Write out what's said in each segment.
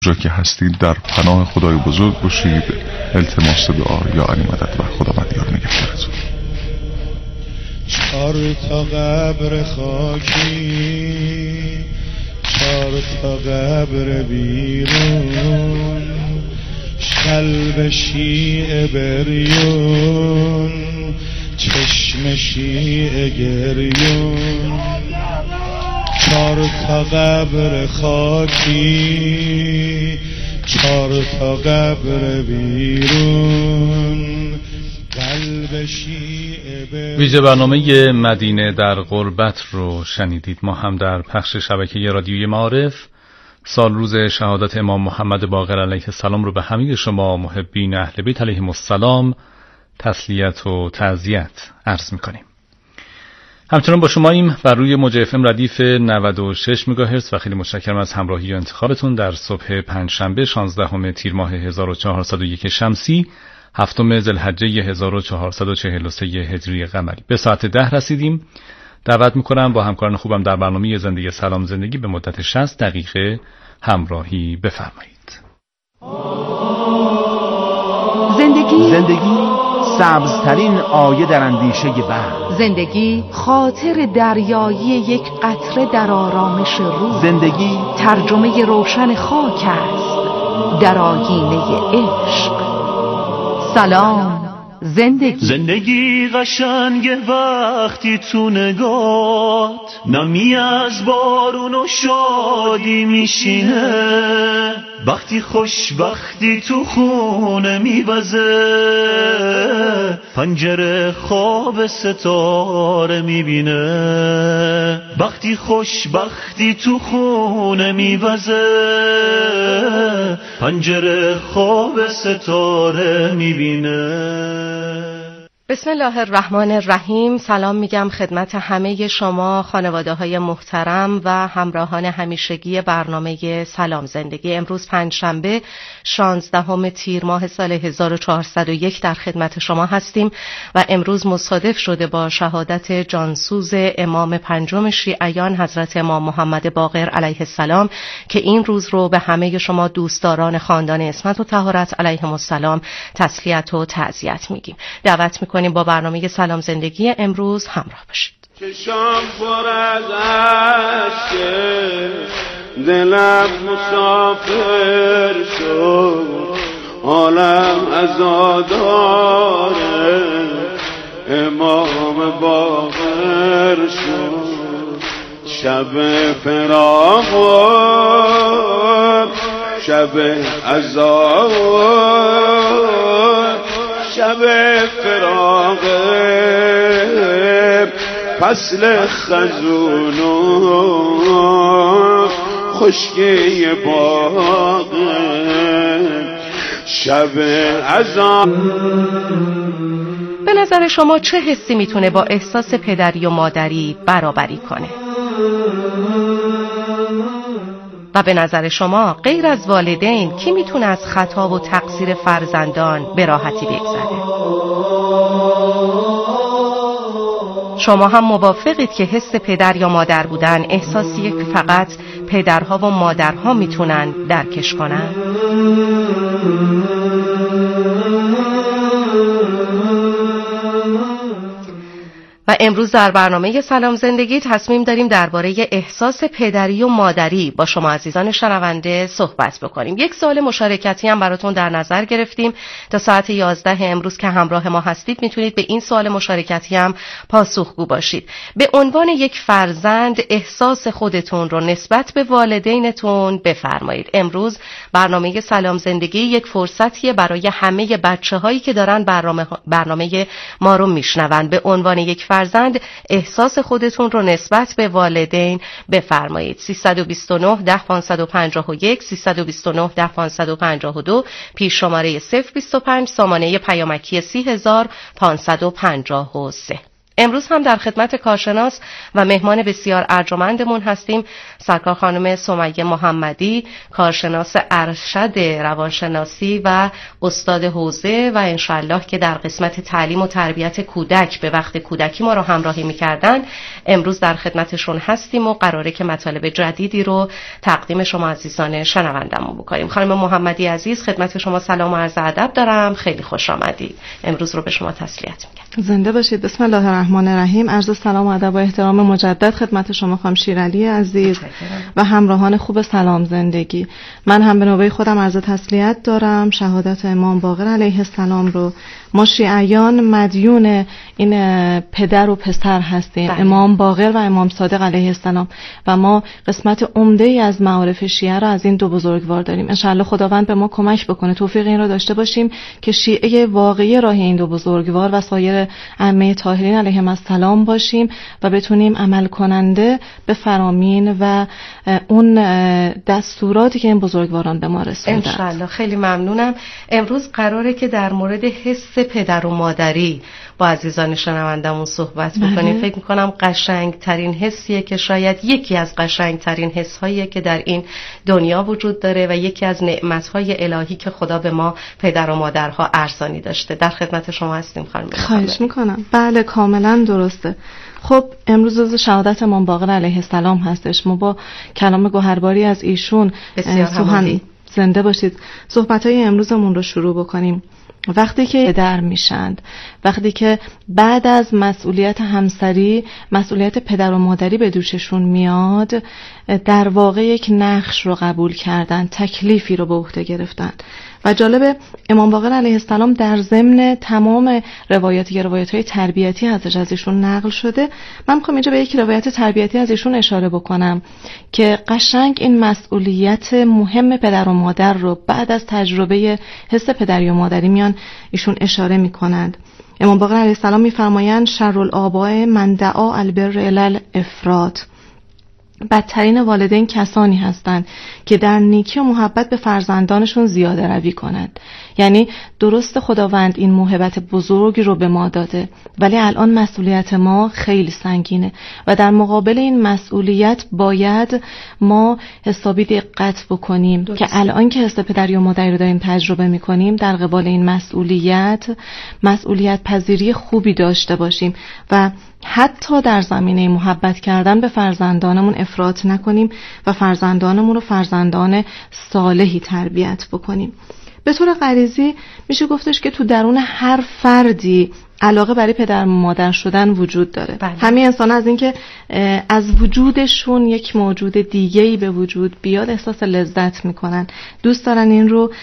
جا که هستید در پناه خدای بزرگ باشید. التماس دعا یا علی مدد و خداوند یار نگهدارتون. 4 تا قبر خاکی، 4 تا قبر بیرون، قلب شیعه بریون، چشم شیعه گریون. 4 تا قبر خاکی، 4 تا قبر بیرون، قلب شیعه بریون. ویژه برنامه مدینه در غربت رو شنیدید. ما هم در پخش شبکه رادیویی معارف سال روز شهادت امام محمد باقر علیه السلام رو به همه شما محبین اهل بیت علیهم السلام تسلیت و تعزیت عرض می‌کنیم. همچنان با شماییم بر روی موج اف ام ردیف 96 مگاهرتز و خیلی متشکرم از همراهی و انتخابتون در صبح پنجشنبه 16 تیر ماه 1401 شمسی 7 ذوالحجه 1443 هجری قمری. به ساعت 10 رسیدیم. دعوت میکنم با همکاران خوبم در برنامه زندگی سلام زندگی به مدت 60 دقیقه همراهی بفرمایید. زندگی سبزترین آیه در اندیشه بحر. زندگی خاطر دریایی یک قطره در آرامش روح. زندگی ترجمه روشن خاک است در آیینه عشق. سلام زندگی قشنگه وقتی تو نگات نمی از بارون و شادی میشینه، وقتی خوشبختی تو خونه میوزه، پنجره خواب ستاره میبینه. وقتی خوشبختی تو خونه میوزه، پنجره خواب ستاره میبینه. بسم الله الرحمن الرحیم. سلام میگم خدمت همه شما خانواده های محترم و همراهان همیشگی برنامه سلام زندگی. امروز پنجشنبه 16 تیر ماه سال 1401 در خدمت شما هستیم و امروز مصادف شده با شهادت جانسوز امام پنجم شیعیان حضرت امام محمد باقر علیه السلام که این روز رو به همه شما دوستداران خاندان عصمت و طهارت علیهم السلام تسلیت و تعزیت میگیم. دعوت میکنیم با برنامه سلام زندگی امروز همراه باشید. چشام پر از عشق، دلم مسافر شد، عالم عزاداره، امام باقر شد. شب فراق شب عزا، شب فراق فصل خزون و خشکی باغ، شب عزا. به نظر شما چه حسی میتونه با احساس پدری و مادری برابری کنه؟ و به نظر شما غیر از والدین کی میتونه از خطا و تقصیر فرزندان به راحتی بگذره؟ شما هم موافقید که حس پدر یا مادر بودن احساسیه که فقط پدرها و مادرها میتونن درکش کنن؟ و امروز در برنامه سلام زندگی تصمیم داریم درباره احساس پدری و مادری با شما عزیزان شنونده صحبت بکنیم. یک سوال مشارکتی هم براتون در نظر گرفتیم. تا ساعت 11 امروز که همراه ما هستید میتونید به این سوال مشارکتی هم پاسخگو باشید. به عنوان یک فرزند احساس خودتون رو نسبت به والدینتون بفرمایید. امروز برنامه سلام زندگی یک فرصتیه برای همه بچه‌هایی که دارن برنامه ما رو میشنون. به عنوان یک فرزند احساس خودتون رو نسبت به والدین بفرمایید. 329 10 551 329 10 552 پیش شماره 025 سامانه پیامکی 30553. امروز هم در خدمت کارشناس و مهمان بسیار ارجمندمون هستیم، سرکار خانم سمیه محمدی، کارشناس ارشد روانشناسی و استاد حوزه و انشالله که در قسمت تعلیم و تربیت کودک به وقت کودکی ما رو همراهی می‌کردن. امروز در خدمتشون هستیم و قراره که مطالب جدیدی رو تقدیم شما عزیزان شنوندمون بکنیم. خانم محمدی عزیز، خدمت شما سلام و عرض ادب دارم. خیلی خوش آمدید. امروز رو به شما تسلیت میگم. زنده باشید. بسم الله الرحمن الرحیم. عرض سلام و ادب و احترام مجدد خدمت شما خانم شیرعلی عزیز و همراهان خوب سلام زندگی. من هم به نوبه خودم عرض تسلیت دارم. شهادت امام باقر علیه السلام رو ما شیعیان مدیون این پدر و پسر هستیم، امام باقر و امام صادق علیه السلام، و ما قسمت عمده‌ای از معارف شیعه را از این دو بزرگوار داریم. انشالله خداوند به ما کمک بکنه توفیق این را داشته باشیم که شیعه واقعی راه این دو بزرگوار و سایر ائمه طاهرین علیهم السلام باشیم و بتونیم عمل کننده به فرامین و اون دستوراتی که این بزرگواران به ما رسوندن. انشالله. خیلی ممنونم. امروز قراره که در مورد حس پدر و مادری با عزیزان شنوندمون صحبت بکنیم. فکر میکنم قشنگ ترین حسیه که شاید یکی از قشنگ ترین حس هاییه که در این دنیا وجود داره و یکی از نعمت های الهی که خدا به ما پدر و مادرها ارزانی داشته. در خدمت شما هستیم خانم. خواهش میکنم. بله کاملا درسته. خب امروز روز شهادت امام باقر علیه السلام هستش. ما با کلام گوهرباری از ایشون سخن زنده باشید صحبت‌های امروزمون رو شروع بکنیم. وقتی که پدر میشند، وقتی که بعد از مسئولیت همسری مسئولیت پدر و مادری به دوششون میاد، در واقع یک نقش رو قبول کردن، تکلیفی رو به عهده گرفتن. و جالب امام باقر علیه السلام در ضمن تمام روایت‌های تربیتی هستش از ایشون نقل شده. من میخوام اینجا به یک روایت تربیتی از ایشون اشاره بکنم که قشنگ این مسئولیت مهم پدر و مادر رو بعد از تجربه حس پدری و مادری میان ایشون اشاره میکنند. امام باقر علیه السلام میفرمایند شر الآباء من دعا البر الی الافراط. بدترین والدین کسانی هستند که در نیکی و محبت به فرزندانشون زیاده روی کنند. یعنی درست خداوند این موهبت بزرگ رو به ما داده، ولی الان مسئولیت ما خیلی سنگینه و در مقابل این مسئولیت باید ما حسابی دقت بکنیم که الان که حس پدری و مادری رو داریم تجربه میکنیم در قبال این مسئولیت پذیری خوبی داشته باشیم و حتی در زمینه محبت کردن به فرزندانمون افراط نکنیم و فرزندانمون رو فرزندان صالحی تربیت بکنیم. به طور غریزی میشه گفتش که تو درون هر فردی علاقه برای پدر و مادر شدن وجود داره. همه انسان از این که از وجودشون یک موجود دیگه‌ای به وجود بیاد احساس لذت میکنن، دوست دارن این رو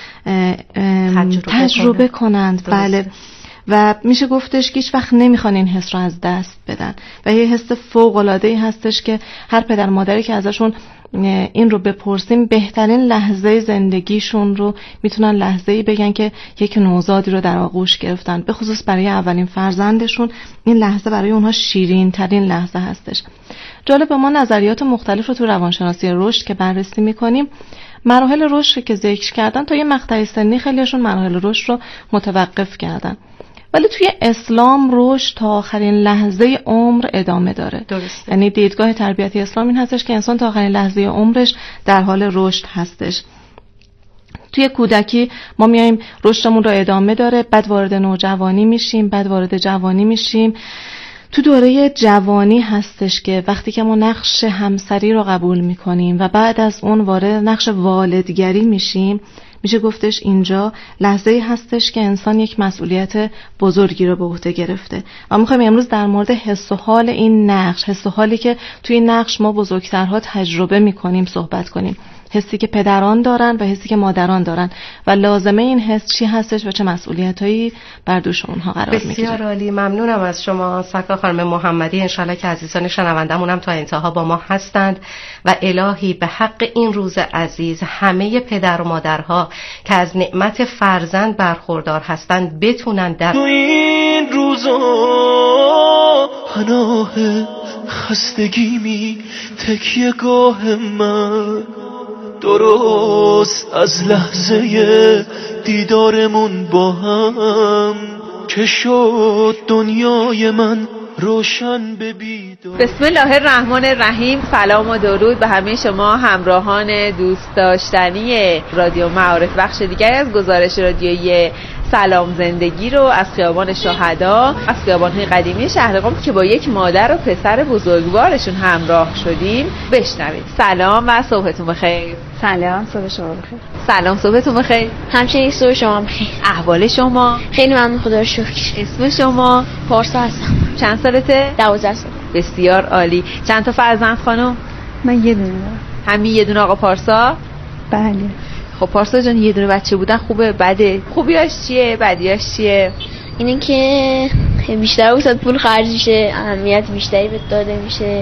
تجربه کنند. بله. و میشه گفتش که هیچ وقت نمیخوان این حس رو از دست بدن و یه حس فوق‌العاده‌ای هستش که هر پدر مادری که ازشون این رو بپرسیم بهترین لحظه زندگیشون رو میتونن لحظه‌ای بگن که یک نوزادی رو در آغوش گرفتن. به خصوص برای اولین فرزندشون این لحظه برای اونها شیرین ترین لحظه هستش. جالب، ما نظریات مختلف رو تو روانشناسی رشد که بررسی میکنیم مراحل رشد که ذکر کردن تا یه مقطع سنی خیلیشون مراحل رشد رو متوقف کردن، ولی توی اسلام رشد تا آخرین لحظه عمر ادامه داره. درسته. یعنی دیدگاه تربیتی اسلام این هستش که انسان تا آخرین لحظه عمرش در حال رشد هستش. توی کودکی ما میایم رشدمون رو ادامه داره، بعد وارد نوجوانی میشیم، بعد وارد جوانی میشیم. تو دوره جوانی هستش که وقتی که ما نقش همسری رو قبول میکنیم و بعد از اون وارد نقش والدگری میشیم، میشه گفتش اینجا لحظه‌ای هستش که انسان یک مسئولیت بزرگی رو به عهده گرفته و میخوایم امروز در مورد حس و حال این نقش، حس و حالی که توی این نقش ما بزرگترها تجربه میکنیم صحبت کنیم. حسی که پدران دارن و حسی که مادران دارن و لازمه این حس چی هستش و چه مسئولیتایی بر دوش اونها قرار میگیره. بسیار عالی. ممنونم از شما سرکار خانم محمدی. انشالله که عزیزان شنوندمون هم تا انتها با ما هستند و الهی به حق این روز عزیز همه پدر و مادرها که از نعمت فرزند برخوردار هستند بتونن در این روزا پناه خستگی می تکیه گاه من، درست از لحظه دیدارمون با هم که شد دنیای من روشن ببید. بسم الله الرحمن الرحیم. سلام و درود به همه شما همراهان دوست داشتنی رادیو معارف. بخش دیگری از گزارش رادیویی سلام زندگی رو از خیابان شهدا، از خیابان‌های قدیمی شهر قم که با یک مادر و پسر بزرگوارشون همراه شدیم بشنوید. سلام و صبحتون بخیر. سلام، صبح شما بخیر. سلام، صبحتون بخیر. همچنین صبح شما بخیر. احوال شما؟ خیلی ممنون، خدا رو شکر. اسم شما؟ پارسا هستم. چند سالته؟ 12 سال. بسیار عالی. چند تا فرزند خانم؟ من یه دونه دارم. همین یه دونه آقا پارسا؟ بله. خب پارسا جان، یه دونه بچه بودن خوبه بده؟ خوبیاش چیه؟ بدیاش چیه؟ اینه که بیشتر واسه پول خرج میشه، اهمیت بیشتری بهت داده میشه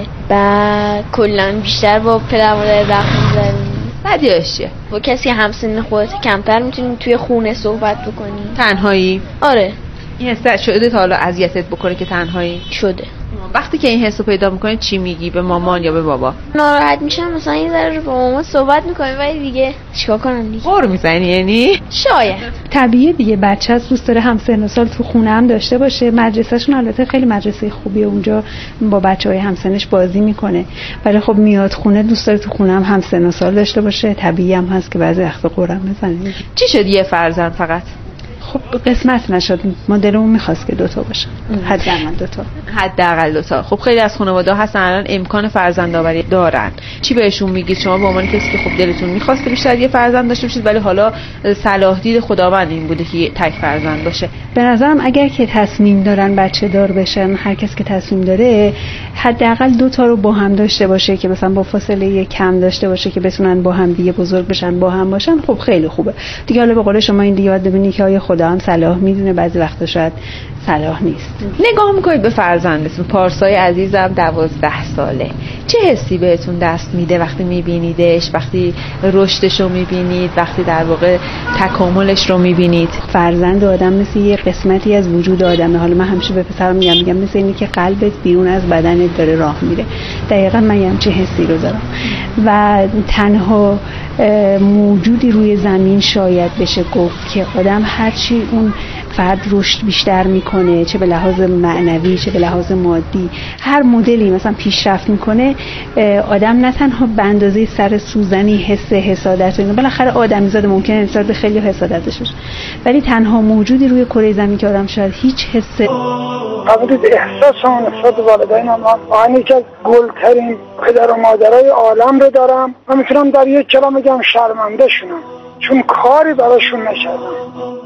و کلا بیشتر با پدر مادر وقت می‌گذرونی. بدیاش چیه؟ با کسی همسن خودت کمتر میتونی توی خونه صحبت بکنی. تنهایی؟ آره. این حس شده تا حالا اذیتت بکنه که تنهایی؟ شده. وقتی که این حسو پیدا میکنی چی میگی به مامان یا به بابا؟ ناراحت میشم، مثلا این ذره با مامان صحبت میکنیم ولی دیگه چیکار کنم دیگه؟ غر میزنی یعنی؟ شاید. طبیعیه دیگه، بچه از دوست داره همسن و سال تو خونه هم داشته باشه. مدرسهشون البته خیلی مدرسه خوبیه، اونجا با بچهای همسنش بازی میکنه، ولی خب میاد خونه دوست داره تو خونه هم همسن و سال داشته باشه. طبیعی هم هست که بعضی وقتا قرم بزنه. چی شد یه فرزند فقط؟ خب قسمت نشد، ما دلمون میخواست که 2 تا باشه، حداقل 2 تا. حداقل 2 تا. خب خیلی از خانواده هستن الان امکان فرزندآوری دارن، چی بهشون میگید شما به عنوان کسی که خب دلتون میخواست که بیشتر یه فرزند داشته باشید ولی حالا صلاح دید خداوند این بوده که تک فرزند باشه؟ به نظرم اگر که تصمیم دارن بچه دار بشن، هر کس که تصمیم داره حداقل 2 تا رو با هم داشته باشه که مثلا با فاصله کم داشته باشه که بتونن با هم دیگه بزرگ بشن، با هم باشن. خب خیلی خوبه دیگه. حالا به قول شما این دیگه باید ببینی که آیا خدا هم صلاح میدونه، بعضی وقتا شاید صلاح نیست. نگاه میکنید به فرزندتون، پارسای عزیزم 12 ساله، چه حسی بهتون دست میده وقتی میبینیدش، وقتی رشدش رو میبینید، وقتی در واقع تکاملش رو میبینید؟ فرزند آدم مثل یه قسمتی از وجود آدمه. حالا من همیشه به پسرم میگم مثل اینی که قلبت بیرون از بدنت داره راه میره. دقیقاً من یه همچین حسی رو دارم و تنها موجودی روی زمین شاید بشه گفت که آدم هرچی اون فرد رشد بیشتر میکنه، چه به لحاظ معنوی چه به لحاظ مادی، هر مدلی مثلا پیشرفت میکنه، آدم نه تنها به اندازه سر سوزنی حس حسادت و اینا، بالاخره آدمیزاد ممکنه نسبت به خیلی حسادتش بشه، ولی تنها موجودی روی کره زمین که آدم شاید هیچ حس قبول احساس و نسبت والدینم من یکی از گلترین پدر و مادرای عالم رو دارم و میتونم در یک کلام بگم شرمنده شونم چون کاری براشون نکردم.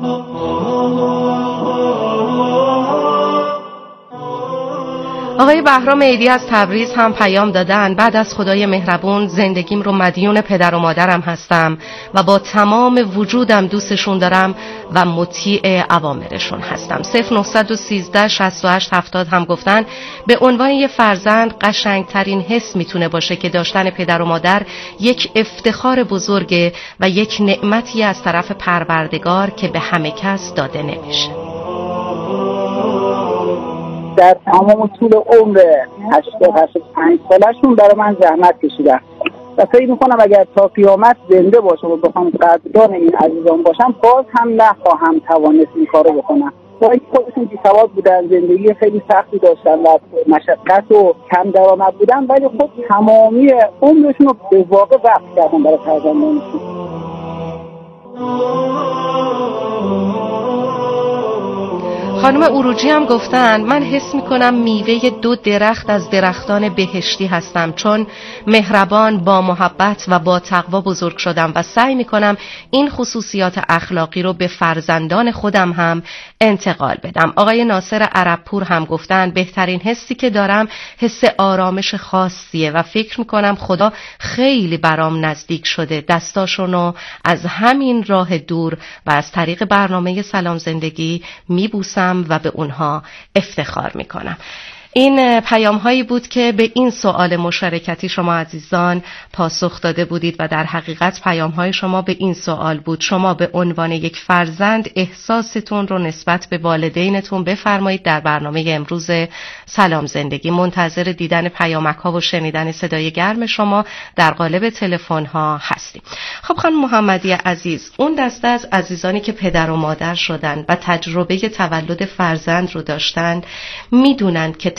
آقای بهرام عیدی از تبریز هم پیام دادن. بعد از خدای مهربون زندگیم رو مدیون پدر و مادرم هستم و با تمام وجودم دوستشون دارم و مطیع اوامرشون هستم. 0913 68 70 هم گفتن به عنوان یه فرزند قشنگترین حس میتونه باشه که داشتن پدر و مادر یک افتخار بزرگه و یک نعمتی از طرف پروردگار که به همه کس داده نمیشه. در تمام طول عمر 85 سالشون برای من زحمت کشیدن و فکر میکنم اگر تا قیامت زنده باشم و بخوام قدردان این عزیزان باشم باز هم نخواهم توانست این کارو بکنم. با این خودشون بی‌سواد بودن، زندگی خیلی سختی داشتن و مشقت و کم درآمد بودن، ولی خود تمامی عمرشون رو به واقع وقف کردن برای فرزندانشون. خانم اروجی هم گفتن من حس میکنم میوه 2 درخت از درختان بهشتی هستم، چون مهربان، با محبت و با تقوا بزرگ شدم و سعی میکنم این خصوصیات اخلاقی رو به فرزندان خودم هم انتقال بدم. آقای ناصر عربپور هم گفتن بهترین حسی که دارم حس آرامش خاصیه و فکر میکنم خدا خیلی برام نزدیک شده، دستاشونو از همین راه دور و از طریق برنامه سلام زندگی میبوسم و به اونها افتخار میکنم. این پیام هایی بود که به این سوال مشارکتی شما عزیزان پاسخ داده بودید و در حقیقت پیام های شما به این سوال بود: شما به عنوان یک فرزند احساستون رو نسبت به والدینتون بفرمایید. در برنامه امروز سلام زندگی منتظر دیدن پیامک ها و شنیدن صدای گرم شما در قالب تلفن ها هستیم. خب خانم محمدی عزیز، اون دسته از عزیزانی که پدر و مادر شدن و تجربه تولد فرزند رو داشتن میدونن که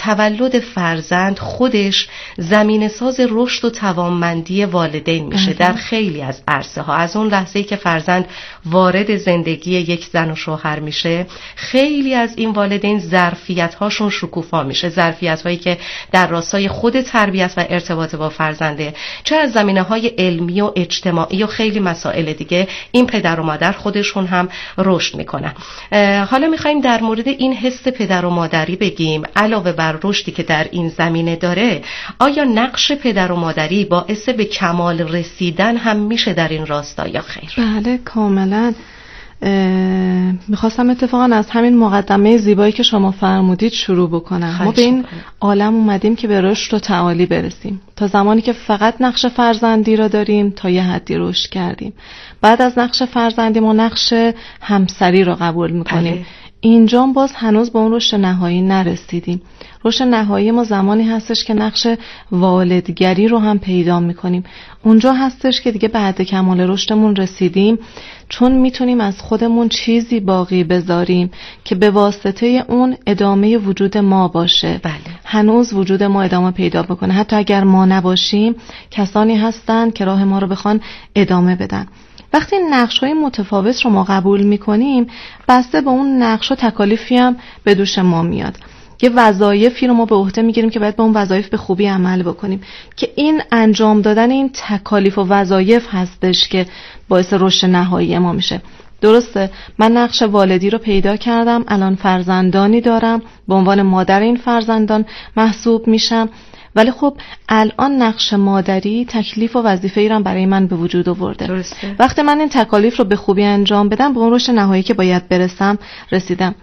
تولد فرزند خودش زمینه ساز رشد و توانمندی والدین میشه در خیلی از عرصه ها. از اون لحظه‌ای که فرزند وارد زندگی یک زن و شوهر میشه، خیلی از این والدین ظرفیت هاشون شکوفا میشه، ظرفیت هایی که در راستای خود تربیت و ارتباط با فرزنده، چه از زمینه های علمی و اجتماعی و خیلی مسائل دیگه، این پدر و مادر خودشون هم رشد میکنن. حالا میخوایم در مورد این حس پدر و مادری بگیم. علاوه بر رشدی که در این زمینه داره، آیا نقش پدر و مادری باعث به کمال رسیدن هم میشه در این راستا یا خیر؟ بله کاملا. میخواستم اتفاقا از همین مقدمه زیبایی که شما فرمودید شروع بکنم. ما به این عالم اومدیم که به رشد و تعالی برسیم. تا زمانی که فقط نقش فرزندی را داریم تا یه حدی رشد کردیم. بعد از نقش فرزندی ما نقش همسری را قبول میکنیم. اینجا باز هنوز به اون رشد نهایی نرسیدیم. رشد نهایی ما زمانی هستش که نقش والدگری رو هم پیدا میکنیم. اونجا هستش که دیگه بعد کمال رشدمون رسیدیم، چون میتونیم از خودمون چیزی باقی بذاریم که به واسطه اون ادامه وجود ما باشه. بله. هنوز وجود ما ادامه پیدا بکنه. حتی اگر ما نباشیم کسانی هستن که راه ما رو بخوان ادامه بدن. وقتی نقش‌های متفاوت رو ما قبول می‌کنیم، بسته به اون نقش و تکالیفی هم به دوش ما میاد. یه وظایفی رو ما به عهده میگیریم که باید به اون وظایف به خوبی عمل بکنیم، که این انجام دادن این تکالیف و وظایف هستش که باعث رشد نهایی ما میشه. درسته، من نقش والدی رو پیدا کردم، الان فرزندانی دارم، به عنوان مادر این فرزندان محسوب میشم، ولی خب الان نقش مادری تکلیف و وظیفه‌ای رو برای من به وجود آورده. درسته. وقتی من این تکالیف رو به خوبی انجام بدم، به اون رشد نهایی که باید برسم رسیدم.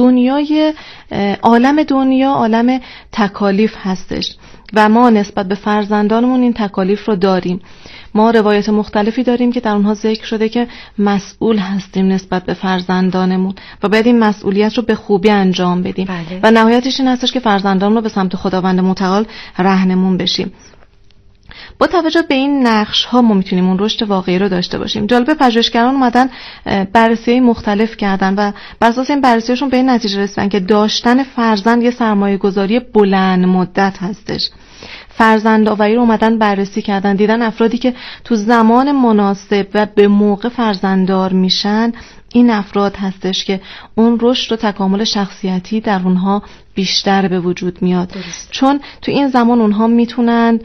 عالم دنیا عالم تکالیف هستش و ما نسبت به فرزندانمون این تکالیف رو داریم. ما روایت مختلفی داریم که در اونها ذکر شده که مسئول هستیم نسبت به فرزندانمون و باید این مسئولیت رو به خوبی انجام بدیم. بله. و نهایتش این هستش که فرزندانمون رو به سمت خداوند متعال راهنمون بشیم. با توجه به این نقش ها ما میتونیم اون رشد واقعی رو داشته باشیم. جالب، پژوهشگران اومدن بررسی‌های مختلف کردن و بر اساس این بررسی‌هاشون به این نتیجه رسیدن که داشتن فرزند یه سرمایه‌گذاری بلند مدت هستش. فرزندآوری رو اومدن بررسی کردن، دیدن افرادی که تو زمان مناسب و به موقع فرزنددار میشن، این افراد هستش که اون رشد و تکامل شخصیتی در اونها بیشتر به وجود میاد. چون تو این زمان اونها میتونن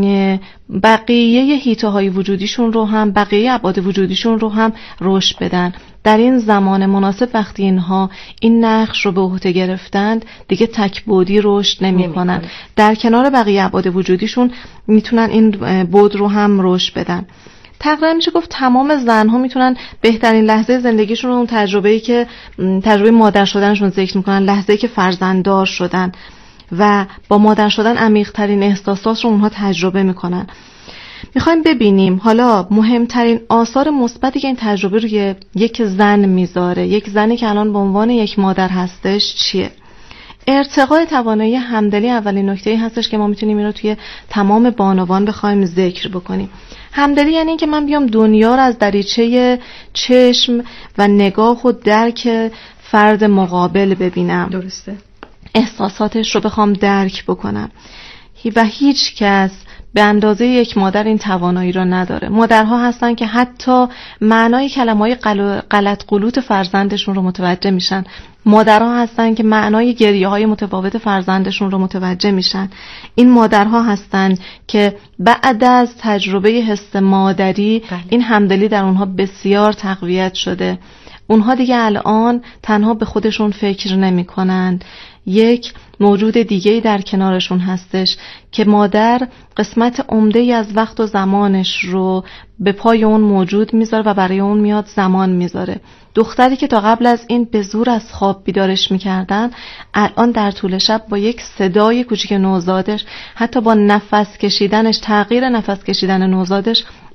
بقیه حیطه‌های وجودیشون رو هم، بقیه ابعاد وجودیشون رو هم رشد بدن. در این زمان مناسب وقتی اینها این نقش رو به عهده گرفتند، دیگه تک‌بعدی رشد نمی‌کنن. در کنار بقیه ابعاد وجودیشون میتونن این بعد رو هم رشد بدن. تقریبا میشه گفت تمام زنها میتونن بهترین لحظه زندگیشون رو، اون تجربه‌ای که تجربه مادر شدنشون ذکر میکنن، لحظه‌ای که فرزنددار شدن و با مادر شدن عمیق‌ترین احساسات رو اونها تجربه میکنن. میخوایم ببینیم حالا مهمترین آثار مثبتی که این تجربه روی یک زن میذاره، یک زنی که الان به عنوان یک مادر هستش، چیه؟ ارتقای توانایی همدلی اولین نکته‌ای هستش که ما میتونیم این رو توی تمام بانوان بخوایم ذکر بکنیم. همدلی یعنی این که من بیام دنیا رو از دریچه چشم و نگاه و درک فرد مقابل ببینم. درسته. احساساتش رو بخوام درک بکنم و هیچ کس به اندازه یک مادر این توانایی را نداره. مادرها هستن که حتی معنای کلمه‌های غلط غلوط فرزندشون رو متوجه میشن. مادرها هستن که معنای گریه‌های متفاوت فرزندشون رو متوجه میشن. این مادرها هستن که بعد از تجربه حس مادری این همدلی در اونها بسیار تقویت شده. اونها دیگه الان تنها به خودشون فکر نمی کنند. یک موجود دیگه‌ای در کنارشون هستش که مادر قسمت عمده‌ای از وقت و زمانش رو به پای اون موجود میذاره و برای اون میاد زمان میذاره. دختری که تا قبل از این به زور از خواب بیدارش میکردن، الان در طول شب با یک صدای کوچیک نوزادش، حتی با نفس کشیدنش، تغییر نفس کشیدن نوزادش،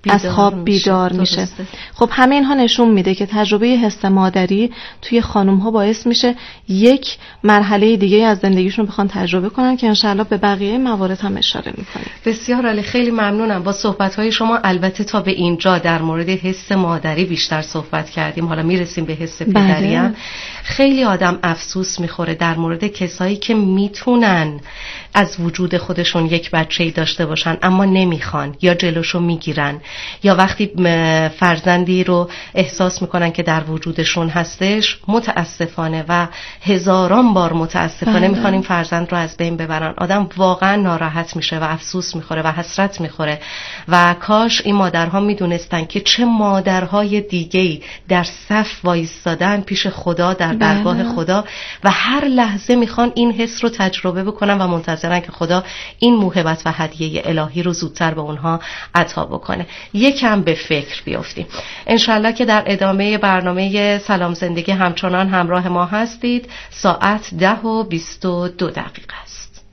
از خواب بیدار میشه. خب همه اینها نشون میده که تجربه حس مادری توی خانم ها باعث میشه یک مرحله دیگه از زندگیشون بخوان تجربه کنن که انشالله به بقیه موارد هم اشاره میکنه. بسیار عالی، خیلی ممنونم. با صحبت های شما البته تا به اینجا در مورد حس مادری بیشتر صحبت کردیم، حالا میرسیم به حس پدری هم. خیلی آدم افسوس میخوره در مورد کسایی که میتونن از وجود خودشون یک بچه‌ای داشته باشن اما نمیخوان یا جلوشو میگیرن، یا وقتی فرزندی رو احساس میکنن که در وجودشون هستش متاسفانه و هزاران بار متاسفانه میخوان این فرزند رو از بین ببرن. آدم واقعا ناراحت میشه و افسوس میخوره و حسرت میخوره و کاش این مادرها میدونستن که چه مادرهای دیگه‌ای در صف وایستادن پیش خدا در درگاه خدا و هر لحظه میخوان این حس رو تجربه بکنن و منتظرن که خدا این موهبت و هدیه الهی رو زودتر به اونها عطا بکنه. یکم به فکر بیافتیم. انشالله که در ادامه برنامه سلام زندگی همچنان همراه ما هستید. ساعت 10:22 است.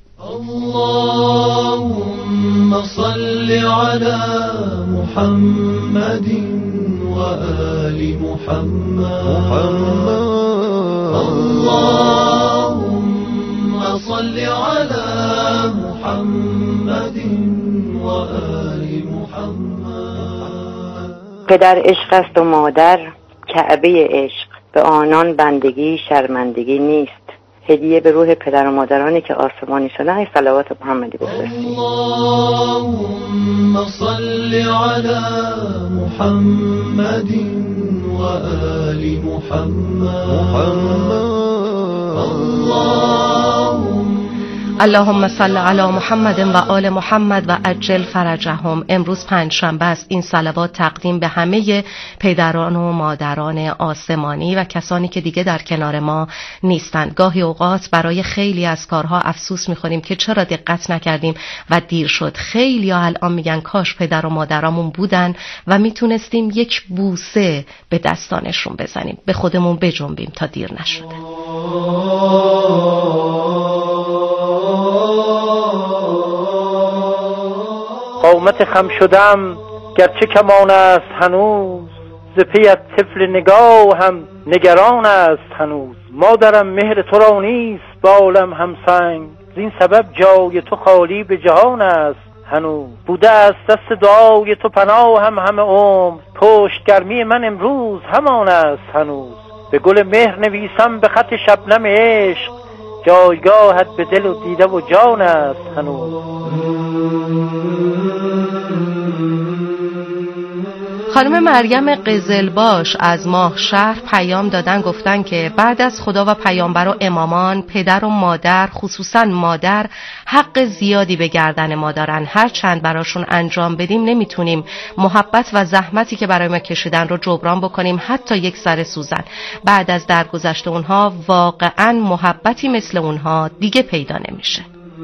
اللهم صل علی محمد و آل محمد. اللهم صل علی محمد و آل محمد. پدر عشق است و مادر کعبه عشق، به آنان بندگی شرمندگی نیست. هدیه به روح پدر و مادرانی که آسمانی شدن. صلوات محمدی بفرستید. اللهم صل علی محمد و آل محمد. اللهم صل علی محمد و آل محمد و عجل فرجهم. امروز پنجشنبه است. این صلوات تقدیم به همه پدران و مادران آسمانی و کسانی که دیگه در کنار ما نیستند. گاهی اوقات برای خیلی از کارها افسوس می‌خوریم که چرا دقت نکردیم و دیر شد. خیلی ها الان میگن کاش پدر و مادرامون بودن و میتونستیم یک بوسه به دستانشون بزنیم، به خودمون بجنبیم تا دیر نشده. قامت خم شدم گرچه کمان است هنوز، ز پیت طفل نگاه هم نگران است هنوز. مادرم مهر تو را نیست با عالم همسنگ، زین سبب جای تو خالی به جهان است هنوز. بوده است دست دعای تو پناه هم همه عمر، پشت گرمی من امروز همان است هنوز. به گل مهر نویسم به خط شبنم عشق، جایگاهت به دل و دیده و جان است هنوز. خانم مریم قزلباش از ماه شهر پیام دادن، گفتن که بعد از خدا و پیامبر و امامان، پدر و مادر خصوصا مادر حق زیادی به گردن ما دارن. هر چند براشون انجام بدیم نمیتونیم محبت و زحمتی که برای ما کشیدن رو جبران بکنیم، حتی یک سر سوزن. بعد از درگذشت اونها واقعا محبتی مثل اونها دیگه پیدا نمیشه.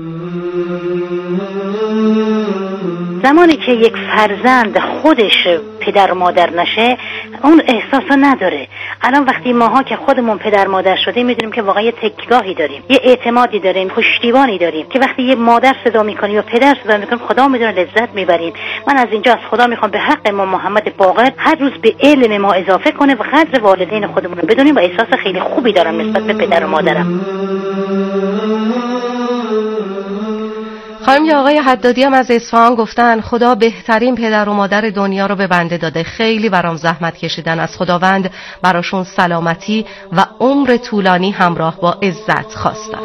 زمانی که یک فرزند خودش پدر مادر نشه اون احساسو نداره. الان وقتی ماها که خودمون پدر مادر شدیم میدونیم که واقعا یه تکیه‌گاهی داریم، یه اعتمادی داریم، پشتیبانی داریم که وقتی یه مادر صدا میکنیم یا پدر صدا میکنیم خدا میدونه لذت میبریم. من از اینجا از خدا میخوام به حق ما محمد باقر هر روز به علم ما اضافه کنه و قدر والدین خودمون رو بدونیم و احساس خیلی خوبی دارم نسبت به پدر و مادرم. خانم یا آقای حدادی هم از اصفهان گفتن خدا بهترین پدر و مادر دنیا رو به بنده داده، خیلی برام زحمت کشیدن، از خداوند براشون سلامتی و عمر طولانی همراه با عزت خواستم.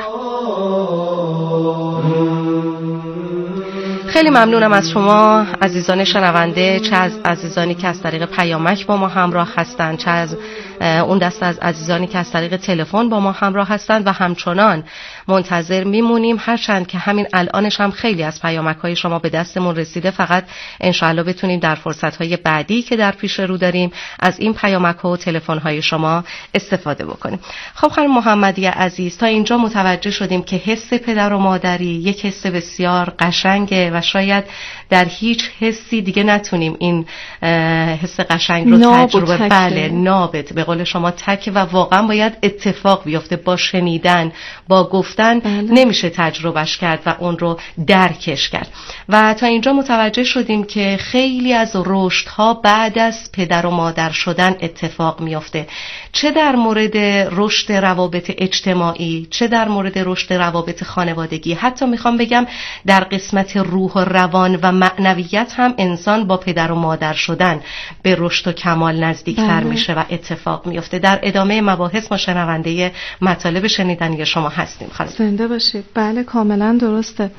خیلی ممنونم از شما عزیزان شنونده، چه از عزیزانی که از طریق پیامک با ما همراه هستند، چه از اون دست از عزیزانی که از طریق تلفن با ما همراه هستند و همچنان منتظر میمونیم، هرچند که همین الانش هم خیلی از پیامک های شما به دستمون رسیده. فقط انشاءالله بتونیم در فرصت های بعدی که در پیش رو داریم از این پیامک ها و تلفن های شما استفاده بکنیم. خب خانم محمدی عزیز، تا اینجا متوجه شدیم که حس پدر و مادری یک حس بسیار قشنگه و شاید در هیچ حسی دیگه نتونیم این حس قشنگ رو تجربه نابت به قول شما تک و واقعا باید اتفاق بیفته. با شنیدن، با گفتن نمیشه تجربهش کرد و اون رو درکش کرد. و تا اینجا متوجه شدیم که خیلی از رشدها بعد از پدر و مادر شدن اتفاق میفته، چه در مورد رشد روابط اجتماعی، چه در مورد رشد روابط خانوادگی. حتی میخوام بگم در قسمت روح و روان و معنویت هم انسان با پدر و مادر شدن به رشد و کمال نزدیکتر میشه و اتفاق میفته. در ادامه مباحث ما شنونده مطالب شنیدنی شما هستیم. زنده باشید. بله کاملا درسته.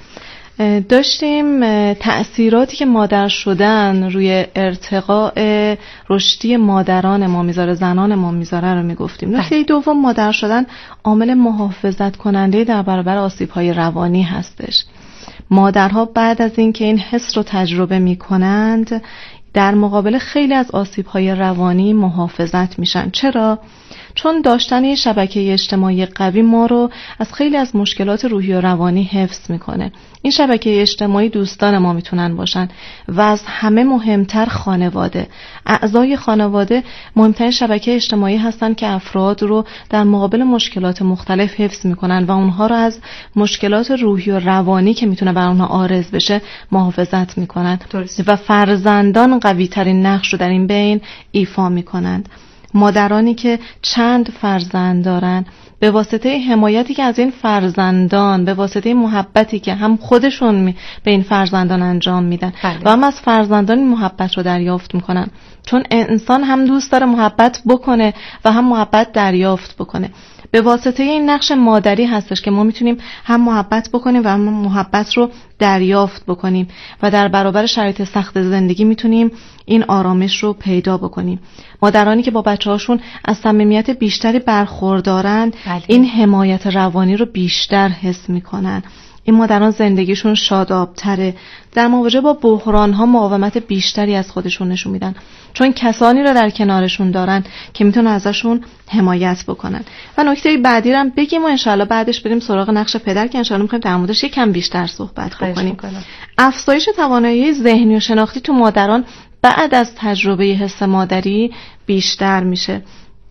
داشتیم تأثیراتی که مادر شدن روی ارتقاء رشدی مادران ما میذاره، زنان ما میذاره رو میگفتیم. نکته دوم، مادر شدن عامل محافظت کننده در برابر آسیب‌های روانی هستش. مادرها بعد از اینکه این حس رو تجربه میکنند در مقابل خیلی از آسیب‌های روانی محافظت میشن. چرا؟ چون داشتن یه شبکه اجتماعی قوی ما رو از خیلی از مشکلات روحی و روانی حفظ میکنه. این شبکه اجتماعی دوستان ما میتونن باشن و از همه مهمتر خانواده. اعضای خانواده مهمترین شبکه اجتماعی هستن که افراد رو در مقابل مشکلات مختلف حفظ میکنن و اونها رو از مشکلات روحی و روانی که میتونه بر اونها عارض بشه محافظت میکنن و فرزندان قوی ترین نقش رو در این بین ایفا میکنند. مادرانی که چند فرزند دارن به واسطه حمایتی که از این فرزندان، به واسطه محبتی که هم خودشون به این فرزندان انجام میدن و هم از فرزندان این محبت رو دریافت میکنن، چون انسان هم دوست داره محبت بکنه و هم محبت دریافت بکنه. به واسطه این نقش مادری هستش که ما میتونیم هم محبت بکنیم و هم محبت رو دریافت بکنیم و در برابر شرایط سخت زندگی میتونیم این آرامش رو پیدا بکنیم. مادرانی که با بچه‌هاشون از صمیمیت بیشتری برخوردارن این حمایت روانی رو بیشتر حس میکنن. این مادران زندگیشون شادابتره، در مواجهه با بحران‌ها مقاومت بیشتری از خودشون نشون میدن، چون کسانی رو در کنارشون دارن که میتونن ازشون حمایت بکنن. و نکته بعدی رو هم بگیم و انشالله بعدش بریم سراغ نقش پدر که انشالله میخوایم در موردش یکم بیشتر صحبت بکنیم. افزایش توانایی ذهنی و شناختی تو مادران بعد از تجربه حس مادری بیشتر میشه.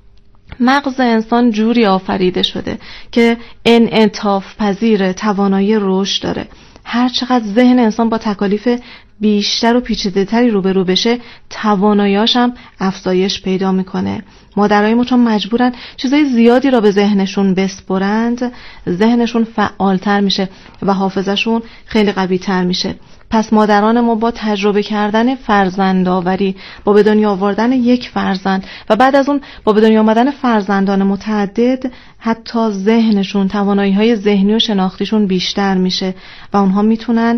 مغز انسان جوری آفریده شده که انعطاف پذیر، توانایی رشد داره. هر چقدر ذهن انسان با تکالیف بیشتر و پیچیده‌تری روبرو بشه، توانایی‌هاش هم افزایش پیدا میکنه. مادرای ما چون مجبورن چیزای زیادی را به ذهنشون بسپرند، ذهنشون فعالتر میشه و حافظه‌شون خیلی قوی‌تر میشه. پس مادران ما با تجربه کردن فرزندآوری، با به دنیا آوردن یک فرزند و بعد از اون با به دنیا آمدن فرزندان متعدد، حتی ذهنشون، توانایی‌های ذهنی و شناختیشون بیشتر میشه و اونها میتونن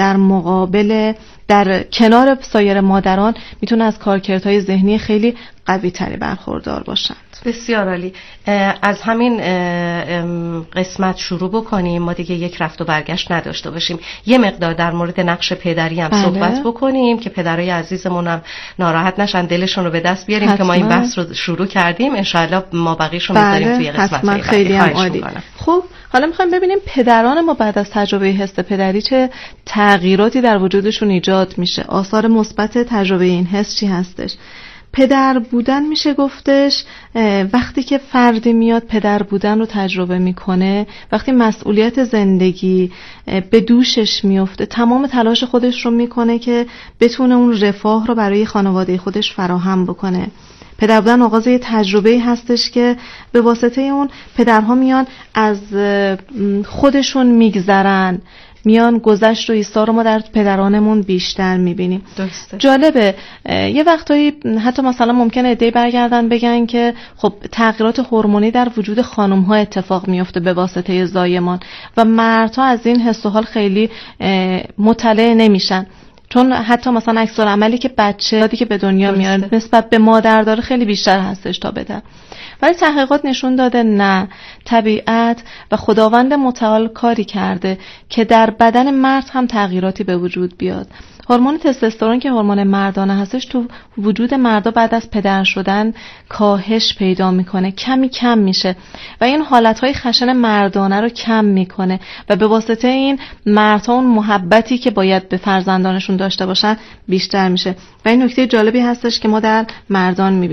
در کنار سایر مادران میتونن از کارکردهای ذهنی خیلی قوی تری برخوردار باشند. بسیار عالی. از همین قسمت شروع بکنیم، ما دیگه یک رفت و برگشت نداشته باشیم. یه مقدار در مورد نقش پدری هم صحبت بکنیم که پدرای عزیزمون هم ناراحت نشن، دلشون رو به دست بیاریم حتما. که ما این بحث رو شروع کردیم، انشاءالله ما بقیه‌شو میذاریم توی قسمت بعدی. خیلی هم عالی. خب حالا میخوایم ببینیم پدران ما بعد از تجربه حس پدری چه تغییراتی در وجودشون ایجاد میشه. آثار مثبت تجربه این حس چی هستش؟ پدر بودن میشه گفتش وقتی که فردی میاد پدر بودن رو تجربه میکنه، وقتی مسئولیت زندگی به دوشش میفته، تمام تلاش خودش رو میکنه که بتونه اون رفاه رو برای خانواده خودش فراهم بکنه. پدر بودن آغاز یه تجربه هستش که به واسطه اون پدرها میان از خودشون میگذرن، میان گذشت و ایستا رو ما در پدرانمون بیشتر میبینیم. جالبه یه وقتایی حتی مثلا ممکنه عده‌ای برگردن بگن که خب تغییرات هورمونی در وجود خانم‌ها اتفاق میفته به واسطه زایمان و مردها از این حس و حال خیلی مطلع نمیشن، چون حتی مثلا عکس‌العملی که بچه‌ای که به دنیا میاد نسبت به مادر داره خیلی بیشتر هستش تا پدر. ولی تحقیقات نشون داده نه، طبیعت و خداوند متعال کاری کرده که در بدن مرد هم تغییراتی به وجود بیاد. هورمون تستوسترون که هورمون مردانه هستش تو وجود مردا بعد از پدر شدن کاهش پیدا میکنه، کمی کم میشه و این حالتهای خشن مردانه رو کم میکنه و به واسطه این مردها اون محبتی که باید به فرزندانشون داشته باشن بیشتر میشه و این نکته جالبی هستش که ما در مردان میبینیم.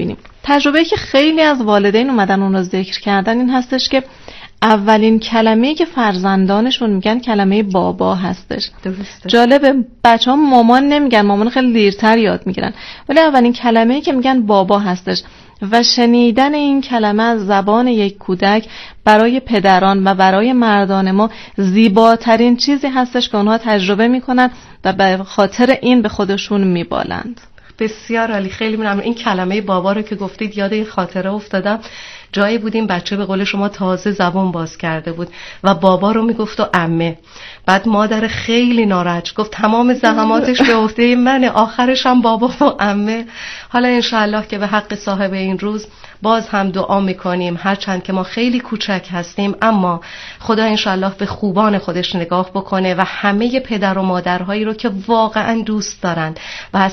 تجربه‌ای که خیلی از والدین اومدن اون رو ذکر کردن این هستش که اولین کلمه‌ای که فرزندانشون میگن کلمه بابا هستش. درسته. جالبه بچه‌ها مامان نمیگن، مامان خیلی دیرتر یاد میگیرن، ولی اولین کلمه‌ای که میگن بابا هستش و شنیدن این کلمه از زبان یک کودک برای پدران و برای مردان ما زیباترین چیزی هستش که اونها تجربه میکنن و به خاطر این به خودشون میبالند. بسیار عالی، خیلی ممنون. این کلمه بابا رو که گفتید یاد این خاطره افتادم. جایی بودیم بچه به قول شما تازه زبان باز کرده بود و بابا رو میگفت و عمه. بعد مادر خیلی ناراحت گفت تمام زحماتش به عهده منه، آخرش هم بابا و عمه. حالا انشالله که به حق صاحب این روز باز هم دعا میکنیم، هرچند که ما خیلی کوچک هستیم اما خدا انشالله به خوبان خودش نگاه بکنه و همه پدر و مادرهایی رو که واقعا دوست دارن و